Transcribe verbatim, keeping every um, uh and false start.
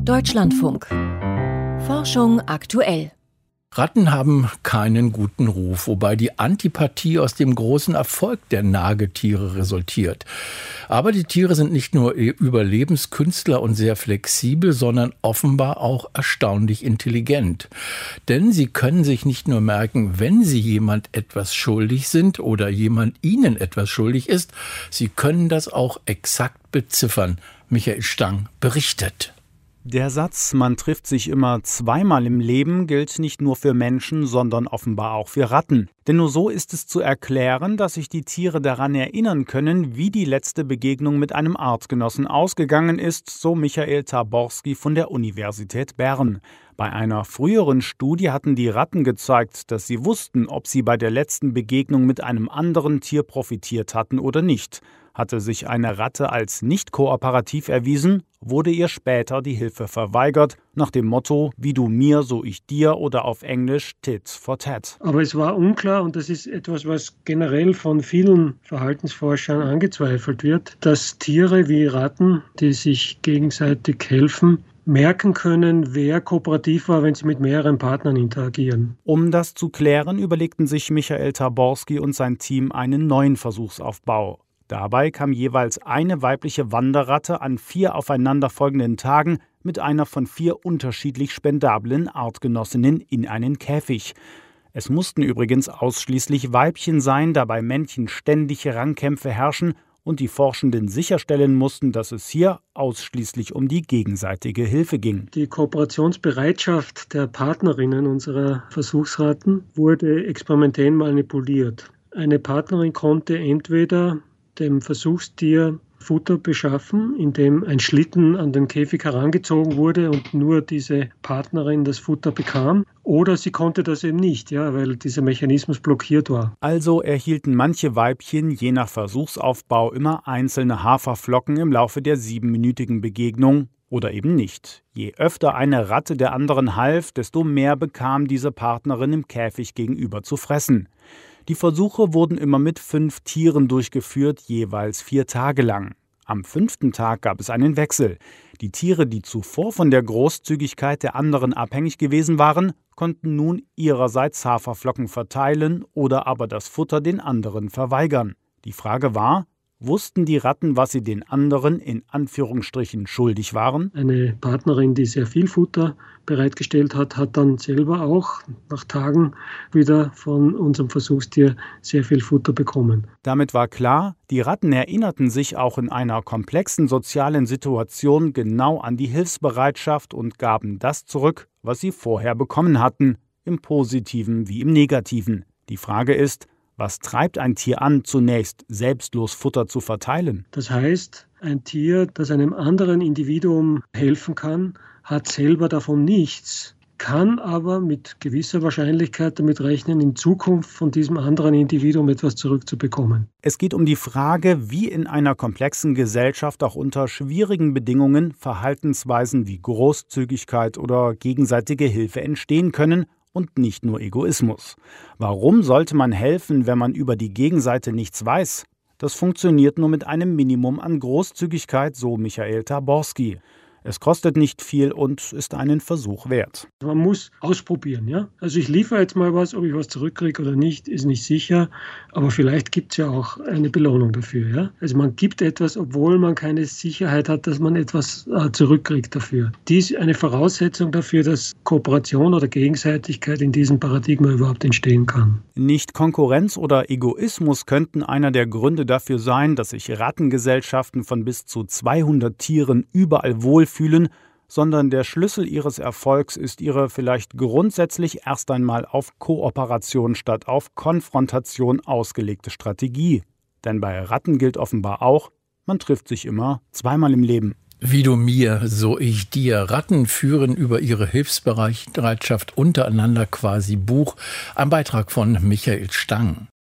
Deutschlandfunk. Forschung aktuell. Ratten haben keinen guten Ruf, wobei die Antipathie aus dem großen Erfolg der Nagetiere resultiert. Aber die Tiere sind nicht nur Überlebenskünstler und sehr flexibel, sondern offenbar auch erstaunlich intelligent. Denn sie können sich nicht nur merken, wenn sie jemand etwas schuldig sind oder jemand ihnen etwas schuldig ist, sie können das auch exakt beziffern. Michael Stang berichtet. Der Satz, man trifft sich immer zweimal im Leben, gilt nicht nur für Menschen, sondern offenbar auch für Ratten. Denn nur so ist es zu erklären, dass sich die Tiere daran erinnern können, wie die letzte Begegnung mit einem Artgenossen ausgegangen ist, so Michael Taborski von der Universität Bern. Bei einer früheren Studie hatten die Ratten gezeigt, dass sie wussten, ob sie bei der letzten Begegnung mit einem anderen Tier profitiert hatten oder nicht. Hatte sich eine Ratte als nicht kooperativ erwiesen, wurde ihr später die Hilfe verweigert, nach dem Motto, wie du mir, so ich dir oder auf Englisch Tit for Tat. Aber es war unklar, und das ist etwas, was generell von vielen Verhaltensforschern angezweifelt wird, dass Tiere wie Ratten, die sich gegenseitig helfen, merken können, wer kooperativ war, wenn sie mit mehreren Partnern interagieren. Um das zu klären, überlegten sich Michael Taborski und sein Team einen neuen Versuchsaufbau. Dabei kam jeweils eine weibliche Wanderratte an vier aufeinanderfolgenden Tagen mit einer von vier unterschiedlich spendablen Artgenossinnen in einen Käfig. Es mussten übrigens ausschließlich Weibchen sein, da bei Männchen ständig Rangkämpfe herrschen und die Forschenden sicherstellen mussten, dass es hier ausschließlich um die gegenseitige Hilfe ging. Die Kooperationsbereitschaft der Partnerinnen unserer Versuchsratten wurde experimentell manipuliert. Eine Partnerin konnte entweder dem Versuchstier Futter beschaffen, indem ein Schlitten an den Käfig herangezogen wurde und nur diese Partnerin das Futter bekam. Oder sie konnte das eben nicht, ja, weil dieser Mechanismus blockiert war. Also erhielten manche Weibchen je nach Versuchsaufbau immer einzelne Haferflocken im Laufe der siebenminütigen Begegnung oder eben nicht. Je öfter eine Ratte der anderen half, desto mehr bekam diese Partnerin im Käfig gegenüber zu fressen. Die Versuche wurden immer mit fünf Tieren durchgeführt, jeweils vier Tage lang. Am fünften Tag gab es einen Wechsel. Die Tiere, die zuvor von der Großzügigkeit der anderen abhängig gewesen waren, konnten nun ihrerseits Haferflocken verteilen oder aber das Futter den anderen verweigern. Die Frage war: Wussten die Ratten, was sie den anderen in Anführungsstrichen schuldig waren? Eine Partnerin, die sehr viel Futter bereitgestellt hat, hat dann selber auch nach Tagen wieder von unserem Versuchstier sehr viel Futter bekommen. Damit war klar, die Ratten erinnerten sich auch in einer komplexen sozialen Situation genau an die Hilfsbereitschaft und gaben das zurück, was sie vorher bekommen hatten, im Positiven wie im Negativen. Die Frage ist: Was treibt ein Tier an, zunächst selbstlos Futter zu verteilen? Das heißt, ein Tier, das einem anderen Individuum helfen kann, hat selber davon nichts, kann aber mit gewisser Wahrscheinlichkeit damit rechnen, in Zukunft von diesem anderen Individuum etwas zurückzubekommen. Es geht um die Frage, wie in einer komplexen Gesellschaft auch unter schwierigen Bedingungen Verhaltensweisen wie Großzügigkeit oder gegenseitige Hilfe entstehen können, und nicht nur Egoismus. Warum sollte man helfen, wenn man über die Gegenseite nichts weiß? Das funktioniert nur mit einem Minimum an Großzügigkeit, so Michael Taborski. Es kostet nicht viel und ist einen Versuch wert. Man muss ausprobieren, ja. Also ich liefere jetzt mal was, ob ich was zurückkriege oder nicht, ist nicht sicher. Aber vielleicht gibt es ja auch eine Belohnung dafür, ja. Also man gibt etwas, obwohl man keine Sicherheit hat, dass man etwas äh, zurückkriegt dafür. Dies ist eine Voraussetzung dafür, dass Kooperation oder Gegenseitigkeit in diesem Paradigma überhaupt entstehen kann. Nicht Konkurrenz oder Egoismus könnten einer der Gründe dafür sein, dass sich Rattengesellschaften von bis zu zweihundert Tieren überall wohlfühlen, sondern der Schlüssel ihres Erfolgs ist ihre vielleicht grundsätzlich erst einmal auf Kooperation statt auf Konfrontation ausgelegte Strategie. Denn bei Ratten gilt offenbar auch, man trifft sich immer zweimal im Leben. Wie du mir, so ich dir. Ratten führen über ihre Hilfsbereitschaft untereinander quasi Buch. Ein Beitrag von Michael Stang.